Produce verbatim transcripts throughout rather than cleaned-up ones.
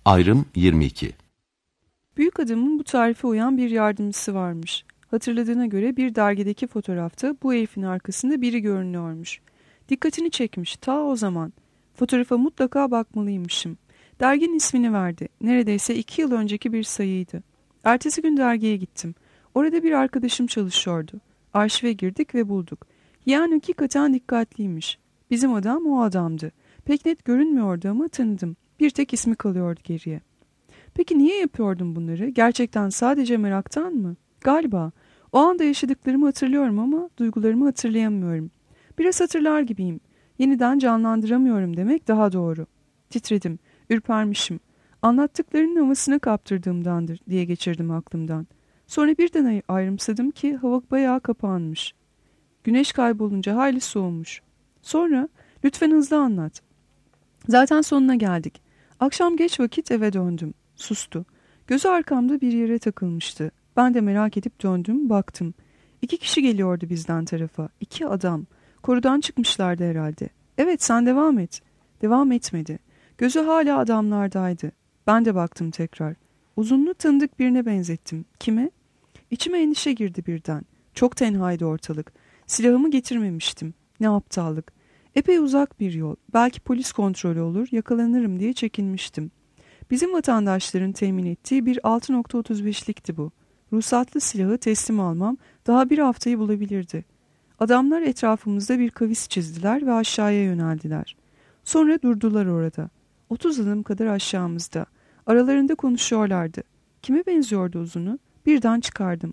Ayrım yirmi iki. Büyük adamın bu tarife uyan bir yardımcısı varmış. Hatırladığına göre bir dergideki fotoğrafta bu herifin arkasında biri görünüyormuş. Dikkatini çekmiş ta o zaman. Fotoğrafa mutlaka bakmalıymışım. Derginin ismini verdi. Neredeyse iki yıl önceki bir sayıydı. Ertesi gün dergiye gittim. Orada bir arkadaşım çalışıyordu. Arşive girdik ve bulduk. Yani hakikaten dikkatliymiş. Bizim adam o adamdı. Pek net görünmüyordu ama tanıdım. Bir tek ismi kalıyordu geriye. Peki niye yapıyordum bunları? Gerçekten sadece meraktan mı? Galiba. O anda yaşadıklarımı hatırlıyorum ama duygularımı hatırlayamıyorum. Biraz hatırlar gibiyim. Yeniden canlandıramıyorum demek daha doğru. Titredim, ürpermişim. Anlattıklarının havasına kaptırdığımdandır diye geçirdim aklımdan. Sonra birden ayrımsadım ki hava bayağı kapanmış. Güneş kaybolunca hayli soğumuş. Sonra lütfen hızlı anlat. Zaten sonuna geldik. Akşam geç vakit eve döndüm. Sustu. Gözü arkamda bir yere takılmıştı. Ben de merak edip döndüm, baktım. İki kişi geliyordu bizden tarafa. İki adam. Korudan çıkmışlardı herhalde. Evet, sen devam et. Devam etmedi. Gözü hala adamlardaydı. Ben de baktım tekrar. Uzunlu tanıdık birine benzettim. Kime? İçime endişe girdi birden. Çok tenhaydı ortalık. Silahımı getirmemiştim. Ne aptallık. Epey uzak bir yol. Belki polis kontrolü olur, yakalanırım diye çekinmiştim. Bizim vatandaşların temin ettiği bir altı nokta otuz beşlikti bu. Ruhsatlı silahı teslim almam daha bir haftayı bulabilirdi. Adamlar etrafımızda bir kavis çizdiler ve aşağıya yöneldiler. Sonra durdular orada. Otuz adım kadar aşağımızda. Aralarında konuşuyorlardı. Kime benziyordu uzunu? Birden çıkardım.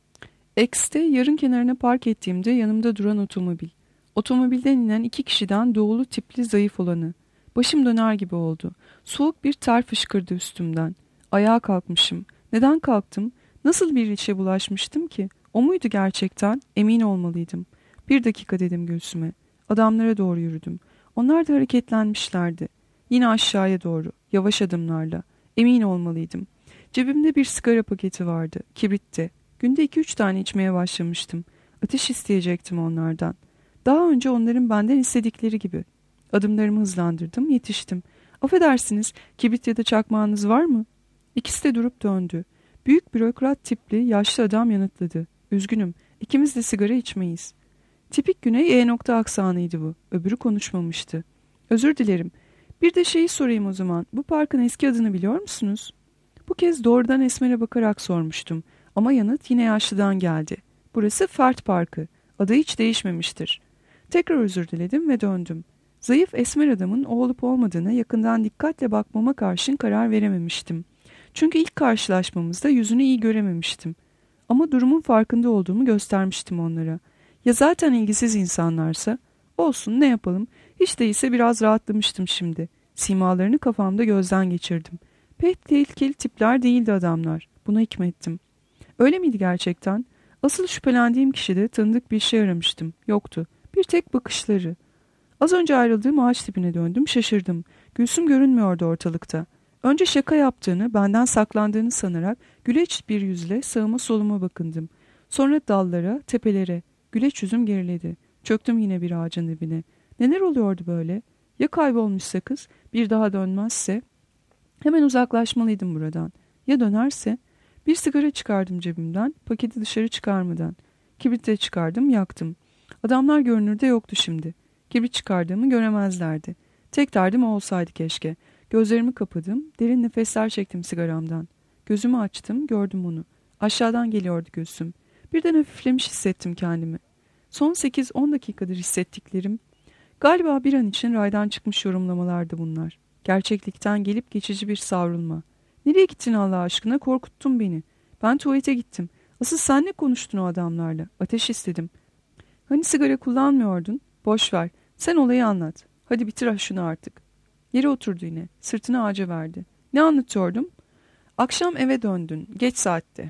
X'te yarın kenarına park ettiğimde yanımda duran otomobil. Otomobilden inen iki kişiden doğulu tipli zayıf olanı. Başım döner gibi oldu. Soğuk bir ter fışkırdı üstümden. Ayağa kalkmışım. Neden kalktım? Nasıl bir işe bulaşmıştım ki? O muydu gerçekten? Emin olmalıydım. Bir dakika dedim göğsüme. Adamlara doğru yürüdüm. Onlar da hareketlenmişlerdi. Yine aşağıya doğru. Yavaş adımlarla. Emin olmalıydım. Cebimde bir sigara paketi vardı. Kibritte. Günde iki üç tane içmeye başlamıştım. Ateş isteyecektim onlardan. Daha önce onların benden istedikleri gibi. Adımlarımı hızlandırdım, yetiştim. Affedersiniz, kibrit ya da çakmağınız var mı? İkisi de durup döndü. Büyük bürokrat tipli, yaşlı adam yanıtladı. Üzgünüm, ikimiz de sigara içmeyiz. Tipik Güney E nokta aksanıydı bu. Öbürü konuşmamıştı. Özür dilerim. Bir de şeyi sorayım o zaman. Bu parkın eski adını biliyor musunuz? Bu kez doğrudan Esmer'e bakarak sormuştum. Ama yanıt yine yaşlıdan geldi. Burası Fert Parkı. Adı hiç değişmemiştir. Tekrar özür diledim ve döndüm. Zayıf esmer adamın o olup olmadığına yakından dikkatle bakmama karşın karar verememiştim. Çünkü ilk karşılaşmamızda yüzünü iyi görememiştim. Ama durumun farkında olduğumu göstermiştim onlara. Ya zaten ilgisiz insanlarsa? Olsun, ne yapalım? Hiç değilse biraz rahatlamıştım şimdi. Simalarını kafamda gözden geçirdim. Pek tehlikeli tipler değildi adamlar. Buna hikmettim. Öyle miydi gerçekten? Asıl şüphelendiğim kişide tanıdık bir şey aramıştım. Yoktu. Bir tek bakışları. Az önce ayrıldığım ağaç dibine döndüm, şaşırdım. Gülsüm görünmüyordu ortalıkta. Önce şaka yaptığını, benden saklandığını sanarak güleç bir yüzle sağıma soluma bakındım. Sonra dallara, tepelere. Güleç yüzüm geriledi. Çöktüm yine bir ağacın dibine. Neler oluyordu böyle? Ya kaybolmuşsa kız, bir daha dönmezse? Hemen uzaklaşmalıydım buradan. Ya dönerse? Bir sigara çıkardım cebimden, paketi dışarı çıkarmadan. Kibrit de çıkardım, yaktım. Adamlar görünürde yoktu şimdi. Kibrit çıkardığımı göremezlerdi. Tek derdim o olsaydı keşke. Gözlerimi kapadım, derin nefesler çektim sigaramdan. Gözümü açtım, gördüm onu. Aşağıdan geliyordu göğsüm. Birden hafiflemiş hissettim kendimi. Son sekiz on dakikadır hissettiklerim, galiba bir an için raydan çıkmış yorumlamalardı bunlar. Gerçeklikten gelip geçici bir savrulma. Nereye gittin Allah aşkına? Korkuttun beni. Ben tuvalete gittim. Asıl sen ne konuştun o adamlarla? Ateş istedim. Hani sigara kullanmıyordun? Boş ver. Sen olayı anlat. Hadi bitir şunu artık. Yere oturdu yine. Sırtını ağaca verdi. Ne anlatıyordum? Akşam eve döndün. Geç saatte.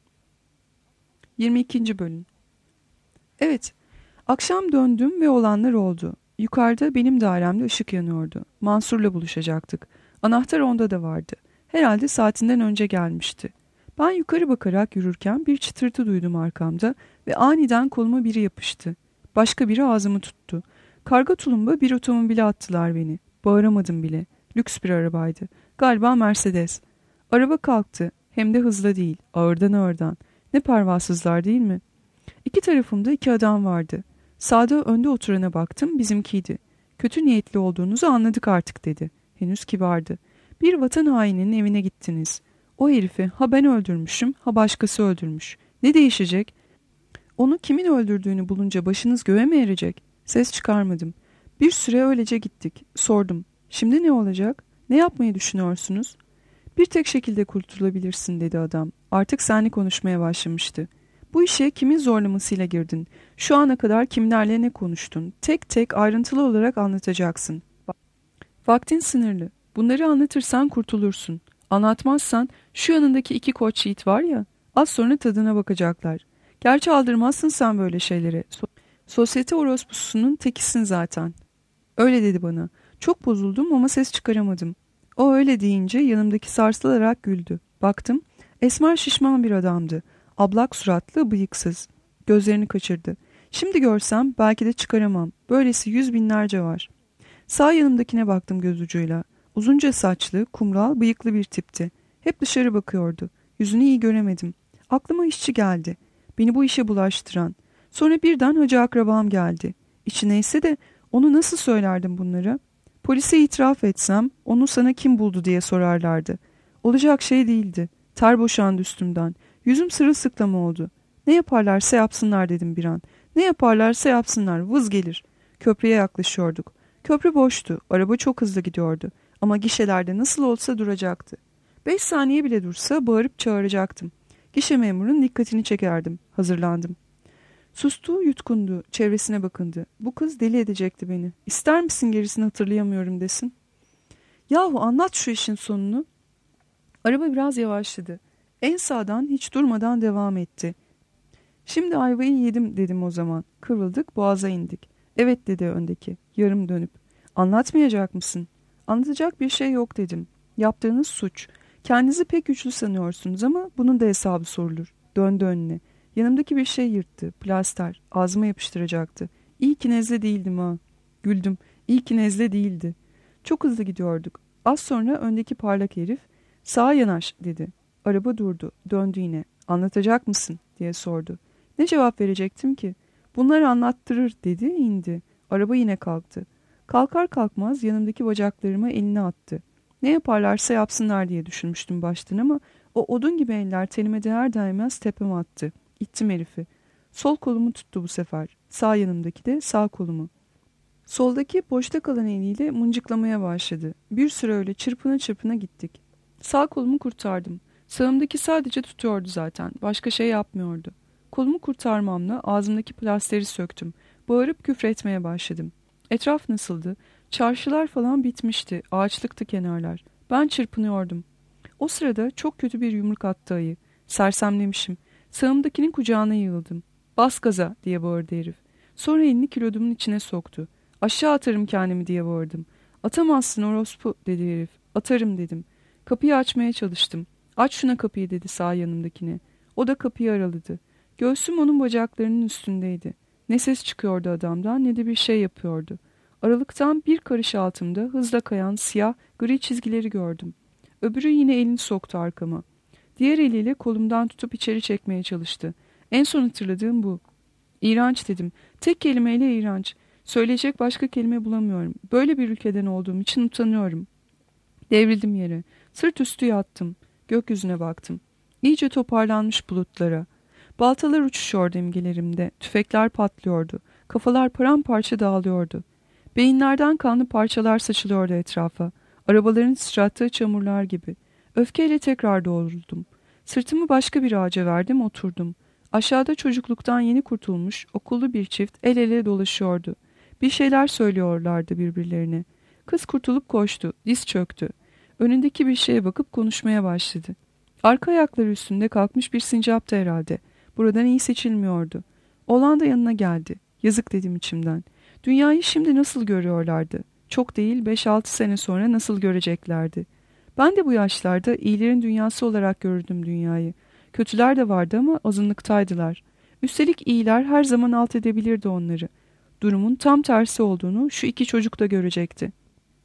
yirmi ikinci bölüm. Evet. Akşam döndüm ve olanlar oldu. Yukarıda benim dairemde ışık yanıyordu. Mansur'la buluşacaktık. Anahtar onda da vardı. Herhalde saatinden önce gelmişti. Ben yukarı bakarak yürürken bir çıtırtı duydum arkamda ve aniden koluma biri yapıştı. Başka biri ağzımı tuttu. Karga tulumba bir otomobile attılar beni. Bağıramadım bile. Lüks bir arabaydı. Galiba Mercedes. Araba kalktı. Hem de hızla değil, ağırdan ağırdan. Ne pervasızlar değil mi? İki tarafımda iki adam vardı. Sağda önde oturana baktım, bizimkiydi. Kötü niyetli olduğunuzu anladık artık dedi. Henüz kibardı. Bir vatan haininin evine gittiniz. O herifi ha ben öldürmüşüm ha başkası öldürmüş. Ne değişecek? Onu kimin öldürdüğünü bulunca başınız göğe mi erecek? Ses çıkarmadım. Bir süre öylece gittik. Sordum. Şimdi ne olacak? Ne yapmayı düşünüyorsunuz? Bir tek şekilde kurtulabilirsin dedi adam. Artık seninle konuşmaya başlamıştı. Bu işe kimin zorlamasıyla girdin? Şu ana kadar kimlerle ne konuştun? Tek tek ayrıntılı olarak anlatacaksın. Vaktin sınırlı. Bunları anlatırsan kurtulursun. Anlatmazsan şu yanındaki iki koç yiğit var ya, az sonra tadına bakacaklar. Gerçi aldırmazsın sen böyle şeylere. So Sosyete orospusunun tekisin zaten. Öyle dedi bana. Çok bozuldum ama ses çıkaramadım. O öyle deyince yanımdaki sarsılarak güldü. Baktım, esmer şişman bir adamdı. Ablak suratlı, bıyıksız. Gözlerini kaçırdı. Şimdi görsem belki de çıkaramam. Böylesi yüz binlerce var. Sağ yanımdakine baktım göz ucuyla. Uzunca saçlı, kumral, bıyıklı bir tipti. Hep dışarı bakıyordu. Yüzünü iyi göremedim. Aklıma işçi geldi. Beni bu işe bulaştıran. Sonra birden hacı akrabam geldi. İçi neyse de onu nasıl söylerdim bunları? Polise itiraf etsem onu sana kim buldu diye sorarlardı. Olacak şey değildi. Ter boşandı üstümden. Yüzüm sırılsıklam oldu. Ne yaparlarsa yapsınlar dedim bir an. Ne yaparlarsa yapsınlar, vız gelir. Köprüye yaklaşıyorduk. Köprü boştu. Araba çok hızlı gidiyordu. Ama gişelerde nasıl olsa duracaktı. Beş saniye bile dursa bağırıp çağıracaktım. Gişe memurun dikkatini çekerdim. Hazırlandım. Sustu, yutkundu. Çevresine bakındı. Bu kız deli edecekti beni. İster misin gerisini hatırlayamıyorum desin. Yahu anlat şu işin sonunu. Araba biraz yavaşladı. En sağdan hiç durmadan devam etti. Şimdi ayvayı yedim dedim o zaman. Kıvrıldık, boğaza indik. Evet dedi öndeki, yarım dönüp. Anlatmayacak mısın? Anlatacak bir şey yok dedim. Yaptığınız suç. Kendinizi pek güçlü sanıyorsunuz ama bunun da hesabı sorulur. Döndü önüne. Yanımdaki bir şey yırttı. Plaster. Ağzıma yapıştıracaktı. İyi ki nezle değildim ha. Güldüm. İyi ki nezle değildi. Çok hızlı gidiyorduk. Az sonra öndeki parlak herif sağa yanaş dedi. Araba durdu. Döndü yine. Anlatacak mısın diye sordu. Ne cevap verecektim ki? Bunları anlattırır dedi, indi. Araba yine kalktı. Kalkar kalkmaz yanımdaki bacaklarıma elini attı. Ne yaparlarsa yapsınlar diye düşünmüştüm baştan ama o odun gibi eller tenime değer değmez tepeme attı. İttim herifi. Sol kolumu tuttu bu sefer. Sağ yanımdaki de sağ kolumu. Soldaki boşta kalan eliyle mıncıklamaya başladı. Bir süre öyle çırpına çırpına gittik. Sağ kolumu kurtardım. Sağımdaki sadece tutuyordu zaten. Başka şey yapmıyordu. Kolumu kurtarmamla ağzımdaki plasteri söktüm. Bağırıp küfretmeye başladım. Etraf nasıldı? Çarşılar falan bitmişti. Ağaçlıktı kenarlar. Ben çırpınıyordum. O sırada çok kötü bir yumruk attı ayı. Sersemlemişim. Sağımdakinin kucağına yığıldım. Bas gaza diye bağırdı herif. Sonra elini kilodumun içine soktu. Aşağı atarım kendimi diye bağırdım. Atamazsın orospu dedi herif. Atarım dedim. Kapıyı açmaya çalıştım. Aç şuna kapıyı dedi sağ yanımdakine. O da kapıyı araladı. Göğsüm onun bacaklarının üstündeydi. Ne ses çıkıyordu adamdan ne de bir şey yapıyordu. Aralıktan bir karış altımda hızla kayan siyah gri çizgileri gördüm. Öbürü yine elini soktu arkama. Diğer eliyle kolumdan tutup içeri çekmeye çalıştı. En son hatırladığım bu. İğrenç dedim. Tek kelimeyle iğrenç. Söyleyecek başka kelime bulamıyorum. Böyle bir ülkeden olduğum için utanıyorum. Devrildim yere. Sırt üstü yattım. Gökyüzüne baktım. İyice toparlanmış bulutlara. Baltalar uçuşuyordu imgelerimde. Tüfekler patlıyordu. Kafalar paramparça dağılıyordu. Beyinlerden kanlı parçalar saçılıyordu etrafa. Arabaların sıçrattığı çamurlar gibi. Öfkeyle tekrar doğruldum. Sırtımı başka bir ağaca verdim, oturdum. Aşağıda çocukluktan yeni kurtulmuş, okullu bir çift el ele dolaşıyordu. Bir şeyler söylüyorlardı birbirlerine. Kız kurtulup koştu, diz çöktü. Önündeki bir şeye bakıp konuşmaya başladı. Arka ayakları üstünde kalkmış bir sincaptı herhalde. Buradan iyi seçilmiyordu. Oğlan da yanına geldi. Yazık dedim içimden. Dünyayı şimdi nasıl görüyorlardı? Çok değil beş altı sene sonra nasıl göreceklerdi? Ben de bu yaşlarda iyilerin dünyası olarak görürdüm dünyayı. Kötüler de vardı ama azınlıktaydılar. Üstelik iyiler her zaman alt edebilirdi onları. Durumun tam tersi olduğunu şu iki çocuk da görecekti.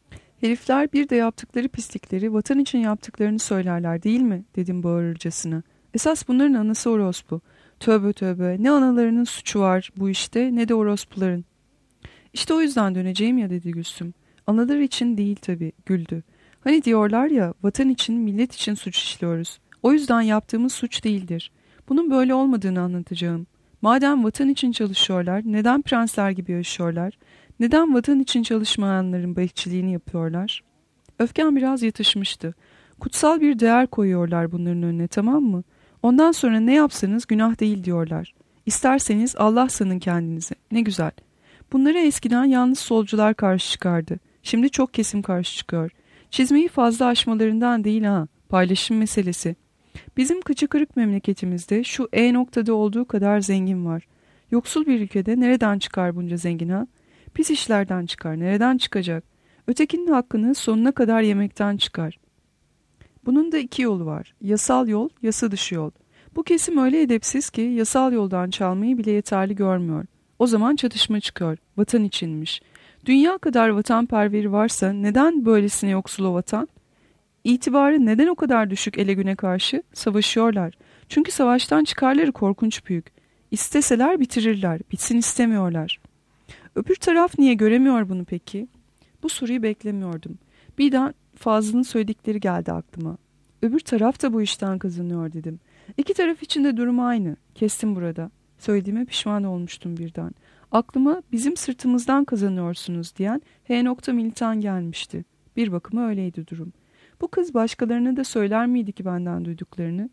Herifler bir de yaptıkları pislikleri vatan için yaptıklarını söylerler değil mi? Dedim bağırırcasına. Esas bunların anası orospu. Tövbe tövbe, ne analarının suçu var bu işte ne de orospuların. İşte o yüzden döneceğim ya dedi Gülsüm. Analar için değil tabii, güldü. Hani diyorlar ya, vatan için millet için suç işliyoruz. O yüzden yaptığımız suç değildir. Bunun böyle olmadığını anlatacağım. Madem vatan için çalışıyorlar, neden prensler gibi yaşıyorlar? Neden vatan için çalışmayanların bekçiliğini yapıyorlar? Öfkem biraz yatışmıştı. Kutsal bir değer koyuyorlar bunların önüne, tamam mı? Ondan sonra ne yapsanız günah değil diyorlar. İsterseniz Allah sanın kendinize. Ne güzel. Bunlara eskiden yalnız solcular karşı çıkardı. Şimdi çok kesim karşı çıkıyor. Çizmeyi fazla aşmalarından değil ha. Paylaşım meselesi. Bizim kıçı kırık memleketimizde şu E noktada olduğu kadar zengin var. Yoksul bir ülkede nereden çıkar bunca zengin ha? Pis işlerden çıkar. Nereden çıkacak? Ötekinin hakkını sonuna kadar yemekten çıkar. Bunun da iki yolu var. Yasal yol, yasa dışı yol. Bu kesim öyle edepsiz ki yasal yoldan çalmayı bile yeterli görmüyor. O zaman çatışma çıkıyor. Vatan içinmiş. Dünya kadar vatanperveri varsa neden böylesine yoksul o vatan? İtibarı neden o kadar düşük ele güne karşı? Savaşıyorlar. Çünkü savaştan çıkarları korkunç büyük. İsteseler bitirirler. Bitsin istemiyorlar. Öbür taraf niye göremiyor bunu peki? Bu soruyu beklemiyordum. Birden Fazıl'ın söyledikleri geldi aklıma. Öbür taraf da bu işten kazanıyor dedim. İki taraf için de durum aynı. Kestim burada. Söylediğime pişman olmuştum birden. Aklıma bizim sırtımızdan kazanıyorsunuz diyen H. Militan gelmişti. Bir bakıma öyleydi durum. Bu kız başkalarına da söyler miydi ki benden duyduklarını?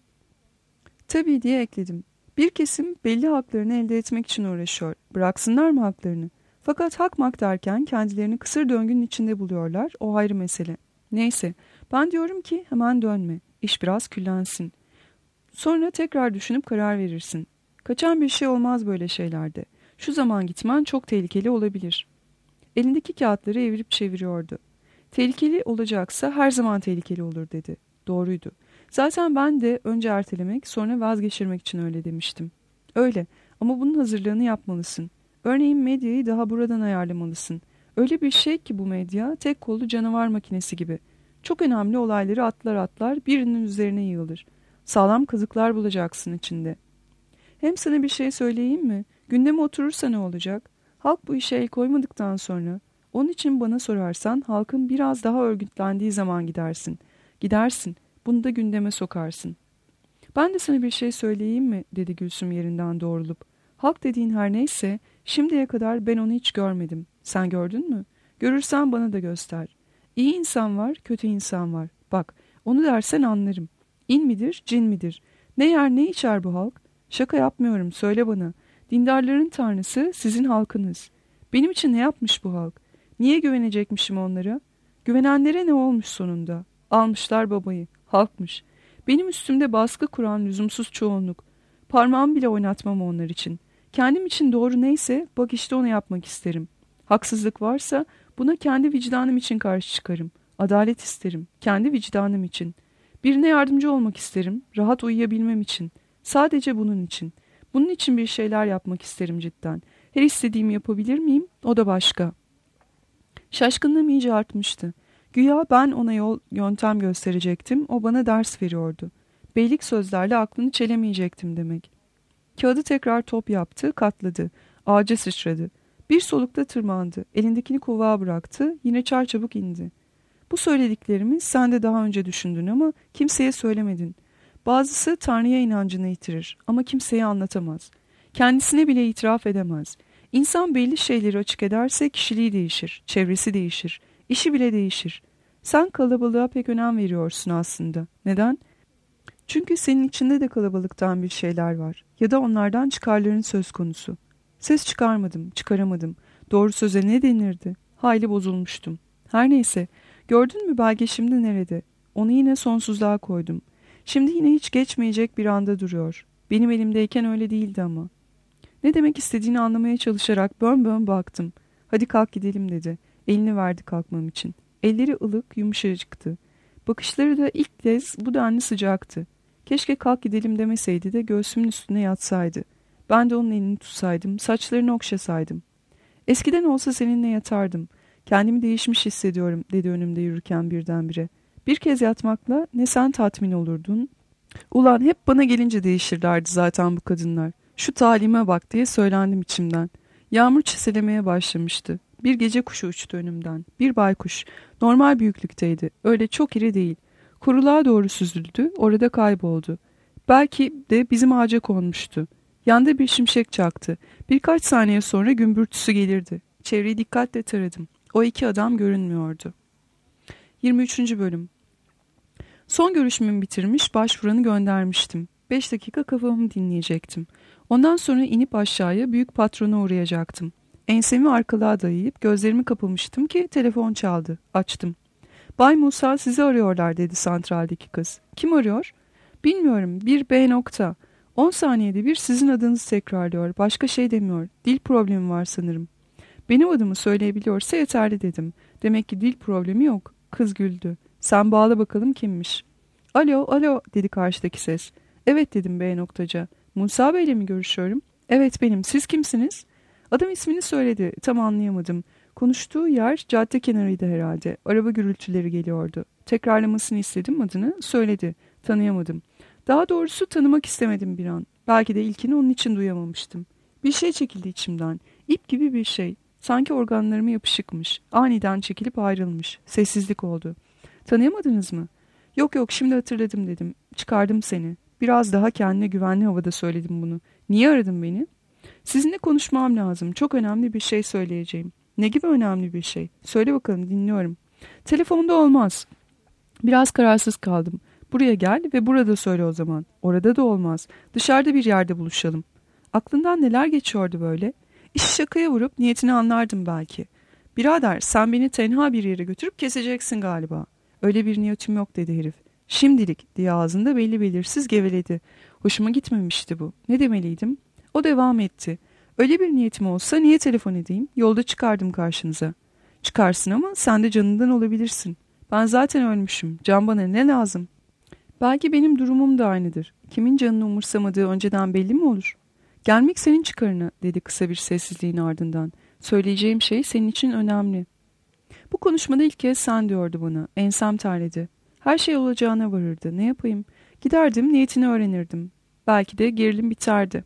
Tabii diye ekledim. Bir kesim belli haklarını elde etmek için uğraşıyor. Bıraksınlar mı haklarını? Fakat hak mak derken kendilerini kısır döngünün içinde buluyorlar. O ayrı mesele. Neyse, ben diyorum ki hemen dönme. İş biraz küllensin. Sonra tekrar düşünüp karar verirsin. Kaçan bir şey olmaz böyle şeylerde. Şu zaman gitmen çok tehlikeli olabilir. Elindeki kağıtları evirip çeviriyordu. Tehlikeli olacaksa her zaman tehlikeli olur dedi. Doğruydu. Zaten ben de önce ertelemek sonra vazgeçirmek için öyle demiştim. Öyle ama bunun hazırlığını yapmalısın. Örneğin medyayı daha buradan ayarlamalısın. Öyle bir şey ki bu medya tek kollu canavar makinesi gibi. Çok önemli olayları atlar atlar birinin üzerine yığılır. Sağlam kazıklar bulacaksın içinde. Hem sana bir şey söyleyeyim mi? Gündeme oturursa ne olacak? Halk bu işe el koymadıktan sonra. Onun için bana sorarsan halkın biraz daha örgütlendiği zaman gidersin. Gidersin. Bunu da gündeme sokarsın. Ben de sana bir şey söyleyeyim mi? Dedi Gülsüm yerinden doğrulup. Halk dediğin her neyse şimdiye kadar ben onu hiç görmedim. Sen gördün mü? Görürsen bana da göster. İyi insan var, kötü insan var. Bak, onu dersen anlarım. İn midir, cin midir? Ne yer ne içer bu halk? Şaka yapmıyorum, söyle bana. Dindarların tanrısı sizin halkınız. Benim için ne yapmış bu halk? Niye güvenecekmişim onlara? Güvenenlere ne olmuş sonunda? Almışlar babayı, halkmış. Benim üstümde baskı kuran lüzumsuz çoğunluk. Parmağımı bile oynatmam onlar için. Kendim için doğru neyse bak işte onu yapmak isterim. Haksızlık varsa buna kendi vicdanım için karşı çıkarım. Adalet isterim. Kendi vicdanım için. Birine yardımcı olmak isterim. Rahat uyuyabilmem için. Sadece bunun için. Bunun için bir şeyler yapmak isterim cidden. Her istediğimi yapabilir miyim? O da başka. Şaşkınlığım iyice artmıştı. Güya ben ona yol, yöntem gösterecektim. O bana ders veriyordu. Beylik sözlerle aklını çelemeyecektim demek. Kağıdı tekrar top yaptı, katladı. Ağaca sıçradı. Bir solukta tırmandı. Elindekini kuvağa bıraktı. Yine çarçabuk indi. Bu söylediklerimi sen de daha önce düşündün ama kimseye söylemedin. Bazısı Tanrı'ya inancını yitirir ama kimseye anlatamaz. Kendisine bile itiraf edemez. İnsan belli şeyleri açık ederse kişiliği değişir, çevresi değişir, işi bile değişir. Sen kalabalığa pek önem veriyorsun aslında. Neden? Çünkü senin içinde de kalabalıktan bir şeyler var ya da onlardan çıkarların söz konusu. Ses çıkarmadım, çıkaramadım. Doğru söze ne denirdi? Hayli bozulmuştum. Her neyse, gördün mü belge şimdi nerede? Onu yine sonsuzluğa koydum. Şimdi yine hiç geçmeyecek bir anda duruyor. Benim elimdeyken öyle değildi ama. Ne demek istediğini anlamaya çalışarak bön bön baktım. Hadi kalk gidelim dedi. Elini verdi kalkmam için. Elleri ılık, yumuşacıktı. Bakışları da ilk kez bu denli sıcaktı. Keşke kalk gidelim demeseydi de göğsümün üstüne yatsaydı. Ben de onun elini tutsaydım, saçlarını okşasaydım. Eskiden olsa seninle yatardım. Kendimi değişmiş hissediyorum dedi önümde yürürken birdenbire. Bir kez yatmakla ne sen tatmin olurdun. Ulan hep bana gelince değişirlerdi zaten bu kadınlar. Şu talime bak diye söylendim içimden. Yağmur çiselemeye başlamıştı. Bir gece kuşu uçtu önümden. Bir baykuş. Normal büyüklükteydi. Öyle çok iri değil. Kuruluğa doğru süzüldü. Orada kayboldu. Belki de bizim ağaca konmuştu. Yanda bir şimşek çaktı. Birkaç saniye sonra gümbürtüsü gelirdi. Çevreyi dikkatle taradım. O iki adam görünmüyordu. yirmi üçüncü bölüm. Son görüşmemi bitirmiş, başvuranı göndermiştim. Beş dakika kafamı dinleyecektim. Ondan sonra inip aşağıya büyük patrona uğrayacaktım. Ensemi arkalığa dayayıp gözlerimi kapamıştım ki telefon çaldı. Açtım. Bay Musa sizi arıyorlar dedi santraldeki kız. Kim arıyor? Bilmiyorum. Bir B nokta. On saniyede bir sizin adınızı tekrarlıyor. Başka şey demiyor. Dil problemi var sanırım. Benim adımı söyleyebiliyorsa yeterli dedim. Demek ki dil problemi yok. Kız güldü. Sen bağla bakalım kimmiş. Alo, alo dedi karşıdaki ses. Evet dedim B noktaca. Musa Bey'le mi görüşüyorum? Evet benim. Siz kimsiniz? Adam ismini söyledi. Tam anlayamadım. Konuştuğu yer cadde kenarıydı herhalde. Araba gürültüleri geliyordu. Tekrarlamasını istedim adını. Söyledi. Tanıyamadım. Daha doğrusu tanımak istemedim bir an. Belki de ilkini onun için duyamamıştım. Bir şey çekildi içimden. İp gibi bir şey. Sanki organlarıma yapışıkmış. Aniden çekilip ayrılmış. Sessizlik oldu. Tanıyamadınız mı? Yok yok şimdi hatırladım dedim. Çıkardım seni. Biraz daha kendine güvenli havada söyledim bunu. Niye aradın beni? Sizinle konuşmam lazım. Çok önemli bir şey söyleyeceğim. Ne gibi önemli bir şey? Söyle bakalım dinliyorum. Telefonda olmaz. Biraz kararsız kaldım. Buraya gel ve burada söyle o zaman. Orada da olmaz. Dışarıda bir yerde buluşalım. Aklından neler geçiyordu böyle? İşi şakaya vurup niyetini anlardım belki. Birader sen beni tenha bir yere götürüp keseceksin galiba. Öyle bir niyetim yok dedi herif. Şimdilik diye ağzında belli belirsiz geveledi. Hoşuma gitmemişti bu. Ne demeliydim? O devam etti. Öyle bir niyetim olsa niye telefon edeyim? Yolda çıkardım karşınıza. Çıkarsın ama sen de canından olabilirsin. Ben zaten ölmüşüm. Can bana ne lazım? Belki benim durumum da aynıdır. Kimin canını umursamadığı önceden belli mi olur? Gelmek senin çıkarına dedi kısa bir sessizliğin ardından. Söyleyeceğim şey senin için önemli. Bu konuşmada ilk kez sen diyordu bana. Ensem terledi. Her şey olacağına varırdı. Ne yapayım? Giderdim niyetini öğrenirdim. Belki de gerilim biterdi.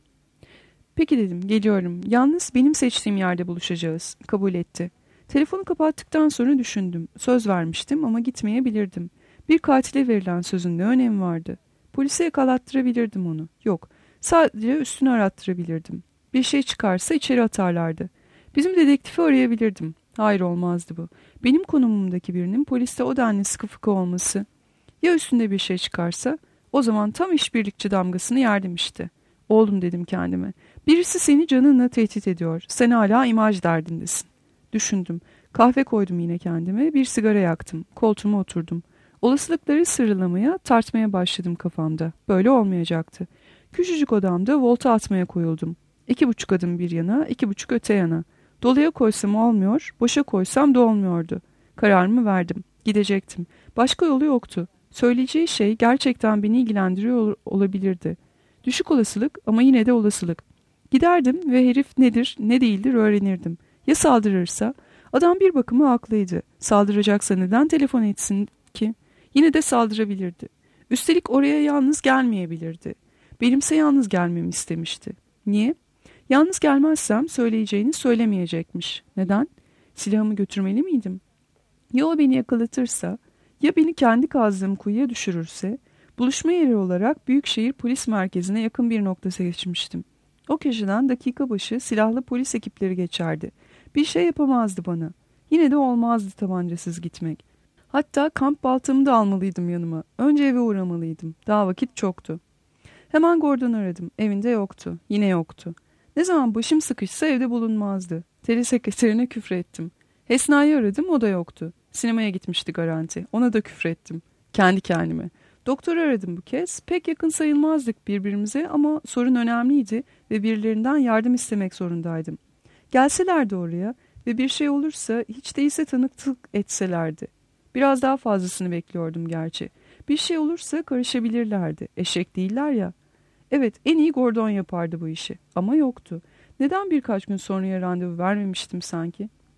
Peki dedim geliyorum. Yalnız benim seçtiğim yerde buluşacağız. Kabul etti. Telefonu kapattıktan sonra düşündüm. Söz vermiştim ama gitmeyebilirdim. Bir katile verilen sözün ne önemi vardı? Polise yakalattırabilirdim onu. Yok. Sadece üstünü arattırabilirdim. Bir şey çıkarsa içeri atarlardı. Bizim dedektifi arayabilirdim. Hayır olmazdı bu. Benim konumumdaki birinin poliste o denli sıkı fıkı olması. Ya üstünde bir şey çıkarsa? O zaman tam işbirlikçi damgasını yerdim işte. Oğlum dedim kendime. Birisi seni canınla tehdit ediyor. Sen hala imaj derdindesin. Düşündüm. Kahve koydum yine kendime. Bir sigara yaktım. Koltuğuma oturdum. Olasılıkları sıralamaya, tartmaya başladım kafamda. Böyle olmayacaktı. Küçücük odamda volta atmaya koyuldum. İki buçuk adım bir yana, iki buçuk öte yana. Doluya koysam olmuyor, boşa koysam da olmuyordu. Kararımı verdim. Gidecektim. Başka yolu yoktu. Söyleyeceği şey gerçekten beni ilgilendiriyor olabilirdi. Düşük olasılık ama yine de olasılık. Giderdim ve herif nedir, ne değildir öğrenirdim. Ya saldırırsa? Adam bir bakıma haklıydı. Saldıracaksa neden telefon etsin ki? Yine de saldırabilirdi. Üstelik oraya yalnız gelmeyebilirdi. Benimse yalnız gelmemi istemişti. Niye? Yalnız gelmezsem söyleyeceğini söylemeyecekmiş. Neden? Silahımı götürmeli miydim? Ya o beni yakalatırsa, ya beni kendi kazdığım kuyuya düşürürse, buluşma yeri olarak Büyükşehir Polis Merkezi'ne yakın bir nokta seçmiştim. O köşeden dakika başı silahlı polis ekipleri geçerdi. Bir şey yapamazdı bana. Yine de olmazdı tabancasız gitmek. Hatta kamp baltamı da almalıydım yanıma. Önce eve uğramalıydım. Daha vakit çoktu. Hemen Gordon aradım. Evinde yoktu. Yine yoktu. Ne zaman başım sıkışsa evde bulunmazdı. Telesekreterine küfrettim. Hesna'yı aradım, o da yoktu. Sinemaya gitmişti garanti. Ona da küfrettim. Kendi kendime. Doktoru aradım bu kez. Pek yakın sayılmazdık birbirimize ama sorun önemliydi ve birilerinden yardım istemek zorundaydım. Gelselerdi oraya ve bir şey olursa hiç değilse tanıklık etselerdi. Biraz daha fazlasını bekliyordum gerçi. Bir şey olursa karışabilirlerdi. Eşek değiller ya. Evet, en iyi Gordon yapardı bu işi. Ama yoktu. Neden birkaç gün sonraya randevu vermemiştim sanki?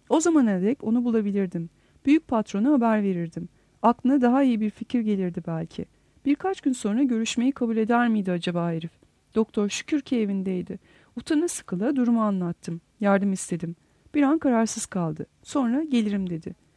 O zamana dek onu bulabilirdim. Büyük patrona haber verirdim. Aklına daha iyi bir fikir gelirdi belki. Birkaç gün sonra görüşmeyi kabul eder miydi acaba herif? Doktor şükür ki evindeydi. Utana sıkıla durumu anlattım. Yardım istedim. Bir an kararsız kaldı. Sonra gelirim dedi.